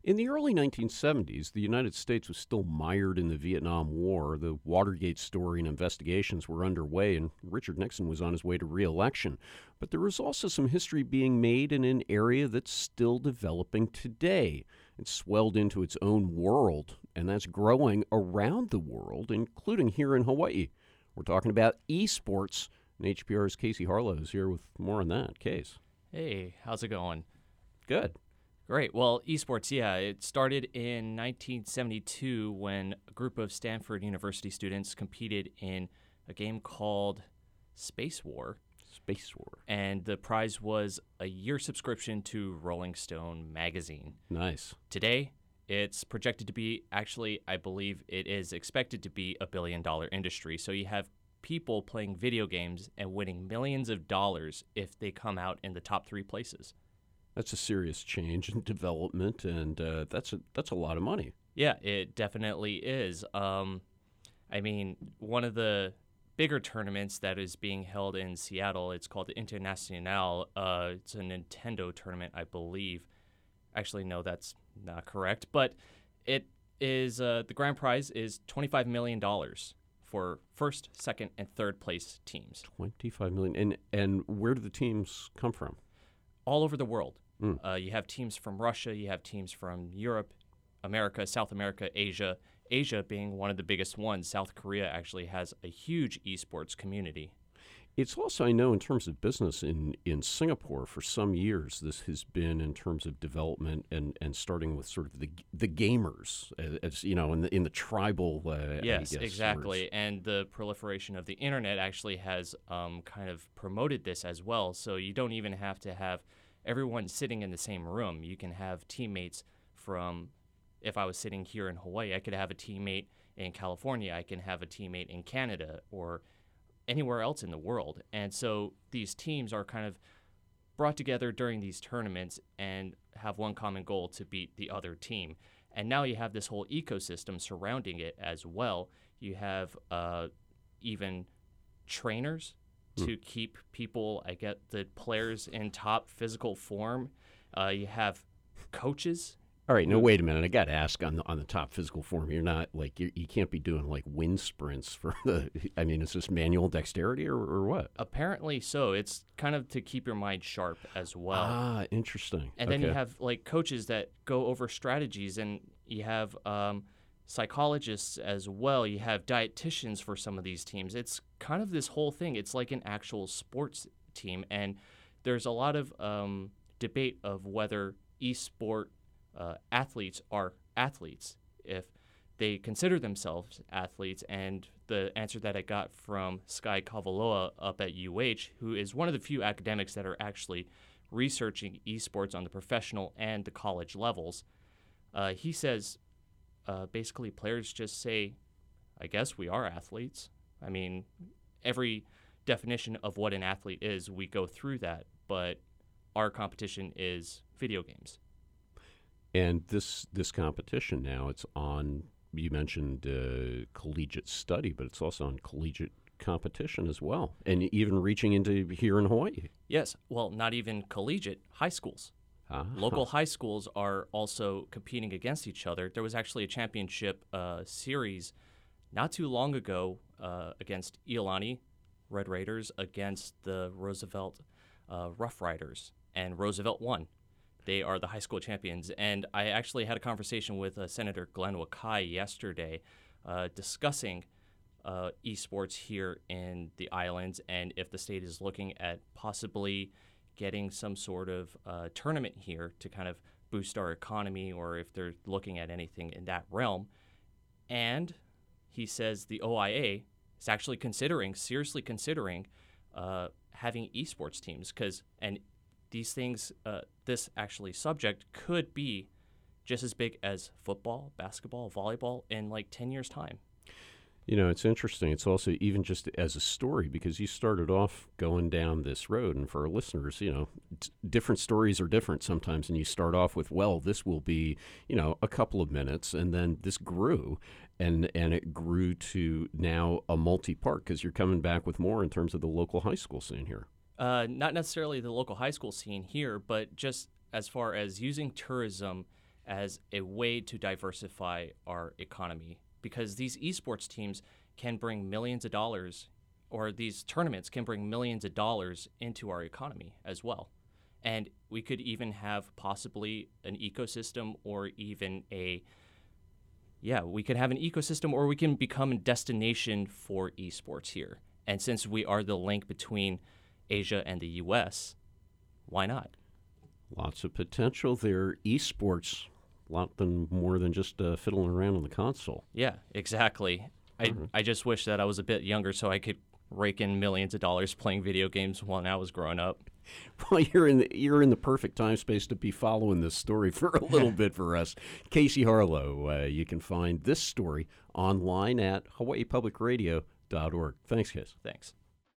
In the early 1970s, the United States was still mired in the Vietnam War. The Watergate story and investigations were underway, and Richard Nixon was on his way to re-election. But there was also some history being made in an area that's still developing today. It's swelled into its own world, and that's growing around the world, including here in Hawaii. We're talking about esports, and HPR's Casey Harlow is here with more on that. Case. Hey, how's it going? Good. Great. Well, esports, it started in 1972 when a group of Stanford University students competed in a game called Space War. Space War. And the prize was a year subscription to Rolling Stone magazine. Nice. Today, it's projected to be, actually, I believe it is expected to be $1 billion industry. So you have people playing video games and winning millions of dollars if they come out in the top 3 places. That's a serious change in development, and that's a lot of money. Yeah, it definitely is. One of the bigger tournaments that is being held in Seattle, it's called the International. It's a Nintendo tournament, I believe. Actually, no, that's not correct. But it is the grand prize is $25 million for first, second, and third place teams. $25 million. And where do the teams come from? All over the world. You have teams from Russia, you have teams from Europe, America, South America, Asia. Asia being one of the biggest ones. South Korea actually has a huge esports community. It's also, I know, in terms of business in Singapore for some years, this has been in terms of development and starting with sort of the gamers, as you know, in the tribal. Yes, I guess, exactly. words. And the proliferation of the internet actually has kind of promoted this as well. So you don't even have to have everyone sitting in the same room. You can have teammates from, if I was sitting here in Hawaii, I could have a teammate in California. I can have a teammate in Canada or anywhere else in the world. And so these teams are kind of brought together during these tournaments and have one common goal to beat the other team. And now you have this whole ecosystem surrounding it as well. You have even trainers to keep people, the players in top physical form. You have coaches. All right, no, wait a minute. I got to ask on the top physical form. You're not like you can't be doing like wind sprints for the. I mean, is this manual dexterity or what? Apparently so. It's kind of to keep your mind sharp as well. Ah, interesting. And then you have like coaches that go over strategies, and you have psychologists as well. You have dietitians for some of these teams. It's kind of this whole thing. It's like an actual sports team, and there's a lot of debate of whether esport athletes are athletes, if they consider themselves athletes. And the answer that I got from Sky Kavaloa up at UH, who is one of the few academics that are actually researching esports on the professional and the college levels, he says basically players just say, I guess we are athletes. I mean, every definition of what an athlete is, we go through that, but our competition is video games. And this competition now, it's on, you mentioned collegiate study, but it's also on collegiate competition as well, and even reaching into here in Hawaii. Yes, well, not even collegiate, high schools. Local high schools are also competing against each other. There was actually a championship series not too long ago against Iolani Red Raiders against the Roosevelt Rough Riders, and Roosevelt won. They are the high school champions. And I actually had a conversation with Senator Glenn Wakai yesterday discussing esports here in the islands, and if the state is looking at possibly getting some sort of tournament here to kind of boost our economy, or if they're looking at anything in that realm. And he says the OIA is actually seriously considering having esports teams, and these things, this actually subject could be just as big as football, basketball, volleyball in like 10 years' time. You know, it's interesting. It's also even just as a story, because you started off going down this road, and for our listeners, you know, different stories are different sometimes, and you start off with, well, this will be, you know, a couple of minutes, and then this grew, and it grew to now a multi-part, because you're coming back with more in terms of the local high school scene here. Not necessarily the local high school scene here, but just as far as using tourism as a way to diversify our economy, because these esports teams can bring millions of dollars, or these tournaments can bring millions of dollars into our economy as well. And we could even have possibly an ecosystem, or even we could have an ecosystem, or we can become a destination for esports here. And since we are the link between Asia and the U.S., why not? Lots of potential there. Esports, a lot more than just fiddling around on the console. Yeah, exactly. I just wish that I was a bit younger so I could rake in millions of dollars playing video games when I was growing up. Well, you're in the perfect time space to be following this story for a little bit for us. Casey Harlow, you can find this story online at hawaiipublicradio.org. Thanks, Case. Thanks.